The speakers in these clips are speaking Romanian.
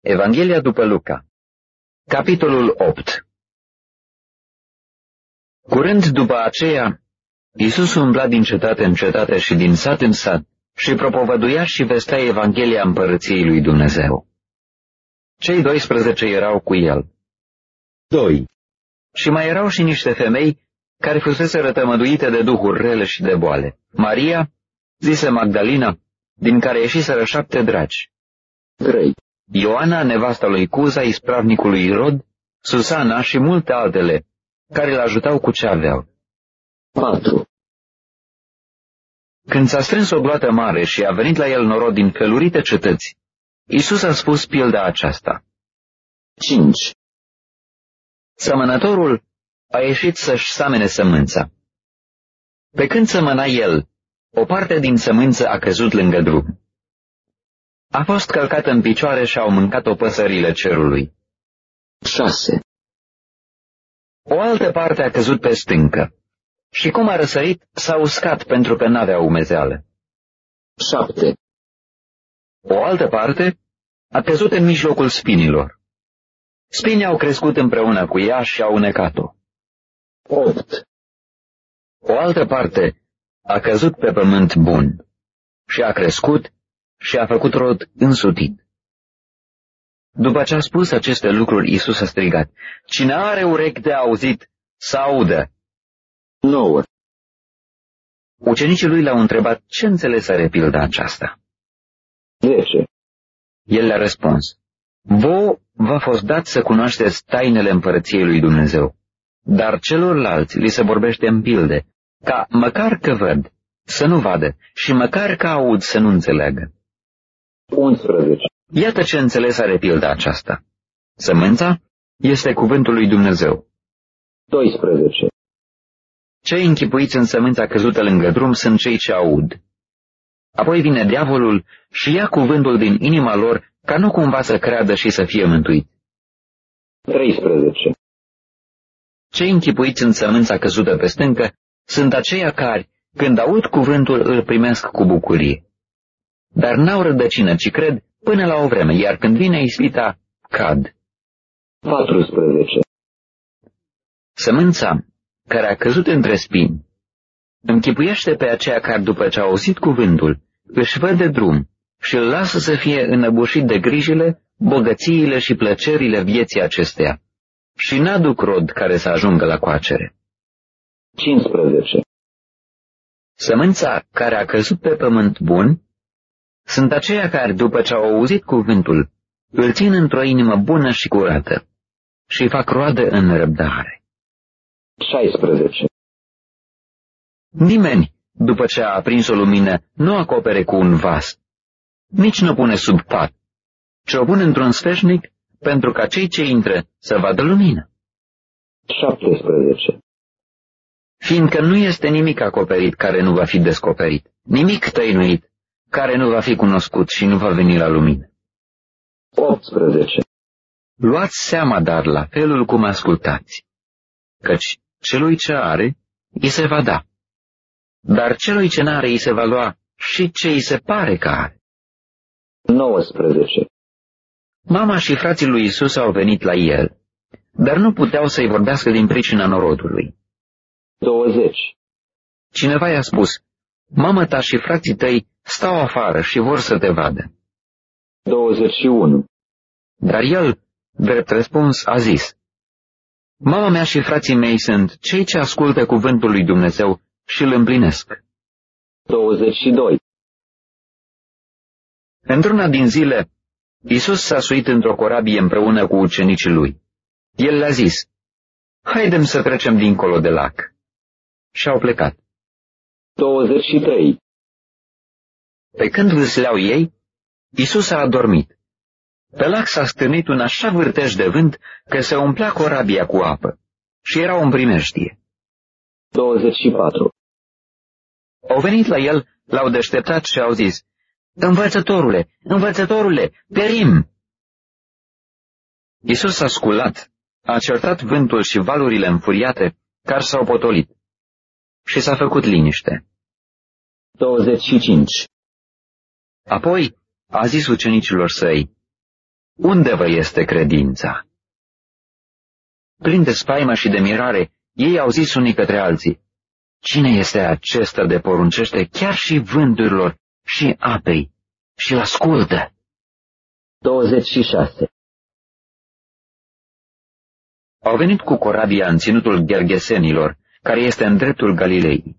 Evanghelia după Luca, capitolul 8. Curând după aceea, Iisus umbla din cetate în cetate și din sat în sat și propovăduia și vestea Evanghelia împărăției lui Dumnezeu. Cei 12 erau cu el. 2. Și mai erau și niște femei care fusese rătămăduite de duhuri rele și de boale. Maria, zisă Magdalina, din care ieșiseră 7 draci. 3. Ioana, nevasta lui Cuza, ispravnicului Irod, Susana și multe altele, care îl ajutau cu ce aveau. 4. Când s-a strâns o gloată mare și a venit la el norod din felurite cetăți, Iisus a spus pilda aceasta. 5. Sămănătorul a ieșit să-și samene sămânța. Pe când sămăna el, o parte din sămânță a căzut lângă drum. A fost călcată în picioare și au mâncat-o păsările cerului. 6. O altă parte a căzut pe stâncă și cum a răsărit, s-a uscat pentru că n-avea umezeală. 7. O altă parte a căzut în mijlocul spinilor. Spinii au crescut împreună cu ea și au unecat-o. 8. O altă parte a căzut pe pământ bun și a crescut și a făcut rod însutit. După ce a spus aceste lucruri, Iisus a strigat, cine are urechi de auzit, să audă. 9. Ucenicii lui l-au întrebat ce înțelesă pilda aceasta. 10. El le-a răspuns, vouă v-a fost dat să cunoașteți tainele împărăției lui Dumnezeu, dar celorlalți li se vorbește în pilde, ca măcar că văd, să nu vadă, și măcar că aud, să nu înțeleagă. 11. Iată ce înțeles are pilda aceasta. Sămânța este cuvântul lui Dumnezeu. 12. Cei închipuiți în sămânța căzută lângă drum sunt cei ce aud. Apoi vine diavolul și ia cuvântul din inima lor ca nu cumva să creadă și să fie mântuit. 13. Cei închipuiți în sămânța căzută pe stâncă sunt aceia care, când aud cuvântul, îl primesc cu bucurie. Dar n-au rădăcină, ci cred până la o vreme, iar când vine ispita, cad. 14. Sămânța, care a căzut între spini, închipuiește pe aceea care, după ce a auzit cuvântul, își văd de drum și îl lasă să fie înăbușit de grijile, bogățiile și plăcerile vieții acesteia și n-aduc rod care să ajungă la coacere. 15. Sămânța care a căzut pe pământ bun sunt aceia care, după ce au auzit cuvântul, îl țin într-o inimă bună și curată și fac roadă în răbdare. 16. Nimeni, după ce a aprins o lumină, nu acopere cu un vas, nici nu pune sub pat, ci o pune într-un sfeșnic pentru ca cei ce intră să vadă lumină. 17. Fiindcă nu este nimic acoperit care nu va fi descoperit, nimic tăinuit care nu va fi cunoscut și nu va veni la lumină. 18. Luați seama, dar, la felul cum ascultați, căci celui ce are, îi se va da, dar celui ce n-are, îi se va lua și ce îi se pare că are. 19. Mama și frații lui Iisus au venit la el, dar nu puteau să-i vorbească din pricina norodului. 20. Cineva i-a spus, mamă ta și frații tăi stau afară și vor să te vadă. 21. Dar el, drept răspuns, a zis, mama mea și frații mei sunt cei ce ascultă cuvântul lui Dumnezeu și îl împlinesc. 22. Într-una din zile, Iisus s-a suit într-o corabie împreună cu ucenicii lui. El le-a zis, haidem să trecem dincolo de lac. Și au plecat. 23. Pe când vâsleau ei, Iisus a adormit. Pe lac s-a stârnit un așa vârtej de vânt că se umplea corabia cu apă și erau în primejdie. 24. Au venit la el, l-au deșteptat și au zis, învățătorule, învățătorule, perim! Iisus s-a sculat, a certat vântul și valurile înfuriate care s-au potolit și s-a făcut liniște. 25. Apoi a zis ucenicilor săi, unde vă este credința? Plin de spaimă și de mirare, ei au zis unii către alții, cine este acesta de poruncește chiar și vânturilor și apei și l-ascultă? 26. Au venit cu corabia în ținutul Gergesenilor, care este în dreptul Galilei.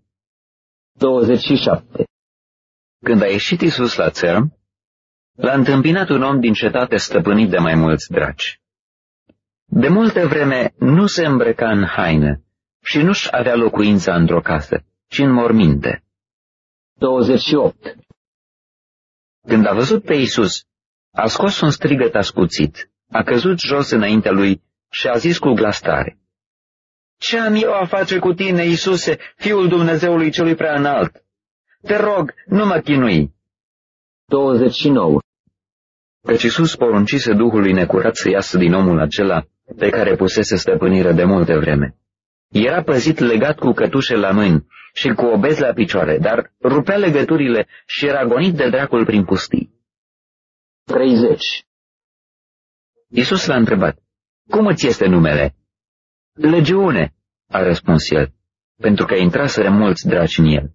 27. Când a ieșit Iisus la țărm, l-a întâmpinat un om din cetate stăpânit de mai mulți draci. De multă vreme nu se îmbrăca în haină și nu-și avea locuința într-o casă, ci în morminte. 28. Când a văzut pe Iisus, a scos un strigăt ascuțit, a căzut jos înaintea lui și a zis cu glas tare, ce am eu a face cu tine, Iisuse, Fiul Dumnezeului celui prea înalt? Te rog, nu mă chinui. 29. Căci Iisus poruncise Duhului necurat să iasă din omul acela pe care pusese stăpânire de multe vreme. Era păzit legat cu cătușe la mâini și cu obezi la picioare, dar rupea legăturile și era gonit de dracul prin pustii. 30. Iisus l-a întrebat, cum îți este numele? Legiune, a răspuns el, pentru că intraseră mulți draci în el.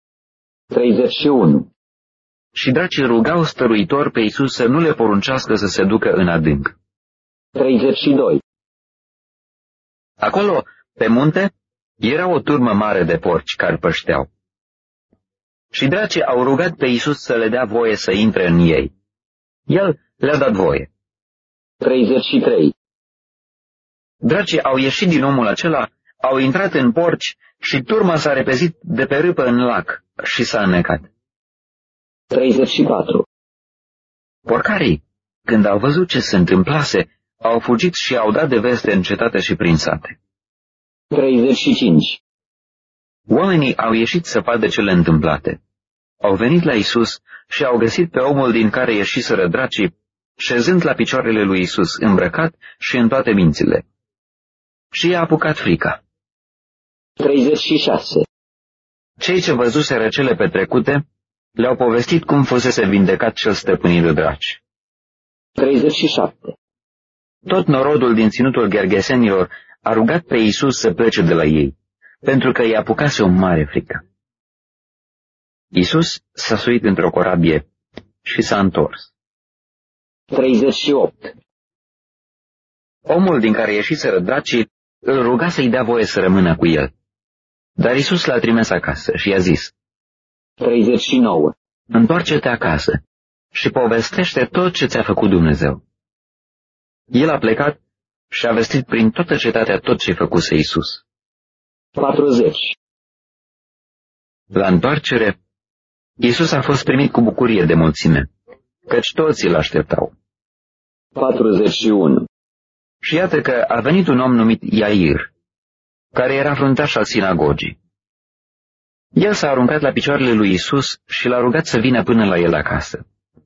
31. Și dracii rugau stăruitor pe Iisus să nu le poruncească să se ducă în adânc. 32. Acolo, pe munte, era o turmă mare de porci care pășteau. Și dracii au rugat pe Iisus să le dea voie să intre în ei. El le-a dat voie. 33. Dracii au ieșit din omul acela, au intrat în porci și turma s-a repezit de pe râpă în lac și s-a înnecat. 34. Porcarii, când au văzut ce se întâmplase, au fugit și au dat de veste în cetate și prin sate. 35. Oamenii au ieșit să vadă cele întâmplate. Au venit la Iisus și au găsit pe omul din care ieșiseră dracii, șezând la picioarele lui Iisus, îmbrăcat și în toate mințile. Și i-a apucat frica. 36. Cei ce văzuseră cele petrecute le-au povestit cum fusese vindecat cel stăpânit de draci. 37. Tot norodul din ținutul Gergesenilor a rugat pe Iisus să plece de la ei, pentru că i-a apucase o mare frică. Iisus s-a suit într-o corabie și s-a întors. 38. Omul din care ieșiseră dracii îl ruga să-i dea voie să rămână cu el. Dar Iisus l-a trimis acasă și i-a zis, 39. întoarce-te acasă și povestește tot ce ți-a făcut Dumnezeu. El a plecat și a vestit prin toată cetatea tot ce făcuse Iisus. 40. La întoarcere, Iisus a fost primit cu bucurie de mulțime, căci toți îl așteptau. 41. Și iată că a venit un om numit Iair, care era fruntaș al sinagogii. El s-a aruncat la picioarele lui Iisus și l-a rugat să vină până la el acasă.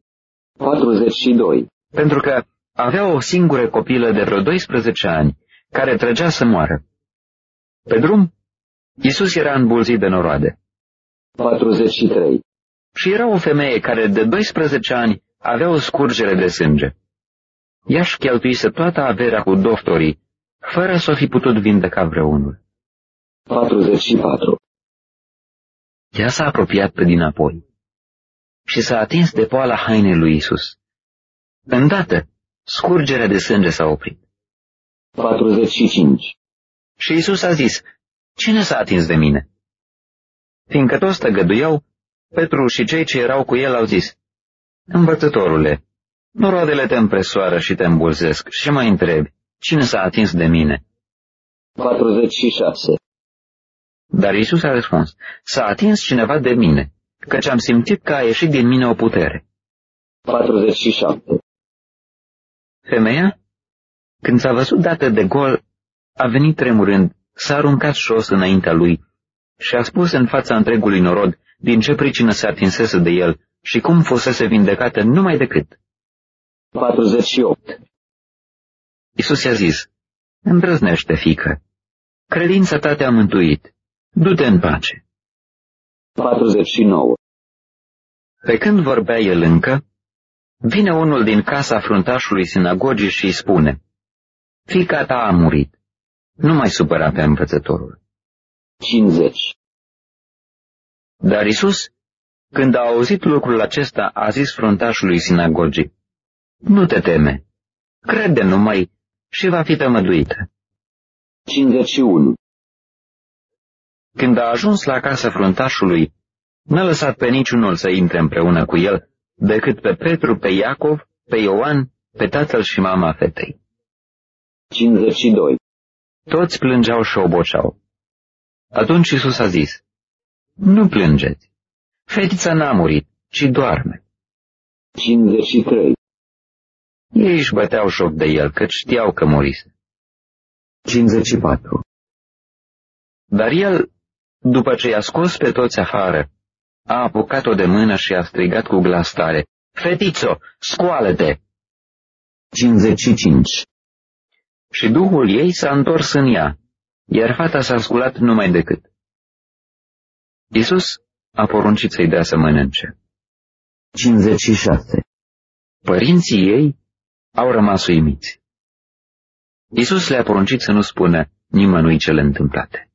42. Pentru că avea o singură copilă de vreo 12 ani, care trăgea să moară. Pe drum, Iisus era îmbulzit de noroade. 43. Și era o femeie care de 12 ani avea o scurgere de sânge. Ea își cheltuise toată averea cu doctorii, fără să o fi putut vindeca vreunul. 44. Ea s-a apropiat pe dinapoi și s-a atins de poala hainei lui Iisus. Îndată, scurgerea de sânge s-a oprit. 45. Și Iisus a zis, cine s-a atins de mine? Fiindcă toți tăgăduiau, Petru și cei ce erau cu el au zis, învățătorule, noroadele te împresoară și te îmbulzesc și mă întrebi, cine s-a atins de mine? 46. Dar Iisus a răspuns, s-a atins cineva de mine, căci am simțit că a ieșit din mine o putere. 47. Femeia, când s-a văzut dată de gol, a venit tremurând, s-a aruncat jos înaintea lui și a spus în fața întregului norod din ce pricină se atinsese de el și cum fusese vindecată numai decât. 48. Iisus i-a zis, îndrăznește, fiică, credința ta te-a mântuit, du-te în pace. 49. Pe când vorbea el încă, Vine unul din casa fruntașului sinagogii și îi spune, fiica ta a murit, nu mai supăra pe învățătorul. 50. Dar Iisus, când a auzit lucrul acesta, a zis fruntașului sinagogii, nu te teme, crede numai și va fi tămăduită. 51. Când a ajuns la casa fruntașului, n-a lăsat pe niciunul să intre împreună cu el, decât pe Petru, pe Iacov, pe Ioan, pe tatăl și mama fetei. 52. Toți plângeau și oboceau. Atunci Iisus a zis, nu plângeți, fetița n-a murit, ci doarme. 53. Ei își băteau joc de el, căci știau că murise. 54. Dar el, după ce i-a scos pe toți afară, a apucat-o de mână și a strigat cu glas tare, fetițo, scoală-te! 55. Și duhul ei s-a întors în ea, iar fata s-a sculat numai decât. Iisus a poruncit să-i dea să mănânce. 56. Părinții ei au rămas uimiți. Iisus le-a poruncit să nu spună nimănui cele întâmplate.